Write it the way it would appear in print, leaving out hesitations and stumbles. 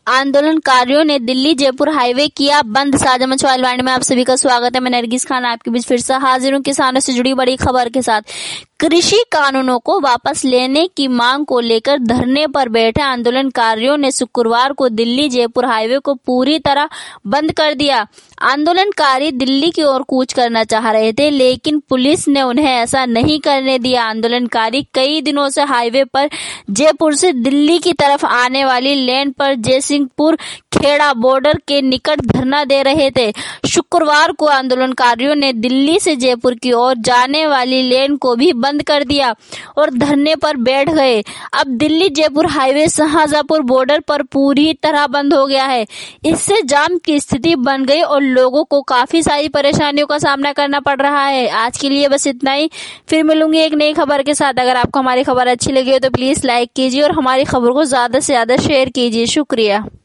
आंदोलनकारियों ने दिल्ली जयपुर हाईवे किया बंद। साझा मंच वाणी में आप सभी का स्वागत है। मैं नरगिस खान आपके बीच फिर से हाजिर हूं किसानों से जुड़ी बड़ी खबर के साथ। कृषि कानूनों को वापस लेने की मांग को लेकर धरने पर बैठे आंदोलनकारियों ने शुक्रवार को दिल्ली जयपुर हाईवे को पूरी तरह बंद कर दिया। आंदोलनकारी दिल्ली की ओर कूच करना चाह रहे थे, लेकिन पुलिस ने उन्हें ऐसा नहीं करने दिया। आंदोलनकारी कई दिनों से हाईवे पर जयपुर से दिल्ली की तरफ आने वाली लेन पर जयसिंहपुर खेड़ा बॉर्डर के निकट धरना दे रहे थे। शुक्रवार को आंदोलनकारियों ने दिल्ली से जयपुर की ओर जाने वाली लेन को भी बंद कर दिया और धरने पर बैठ गए। अब दिल्ली जयपुर हाईवे शाहजहांपुर बॉर्डर पर पूरी तरह बंद हो गया है। इससे जाम की स्थिति बन गई और लोगों को काफी सारी परेशानियों का सामना करना पड़ रहा है। आज के लिए बस इतना ही, फिर मिलूंगी एक नई खबर के साथ। अगर आपको हमारी खबर अच्छी लगी हो तो प्लीज लाइक कीजिए और हमारी खबर को ज्यादा से ज्यादा शेयर कीजिए। शुक्रिया।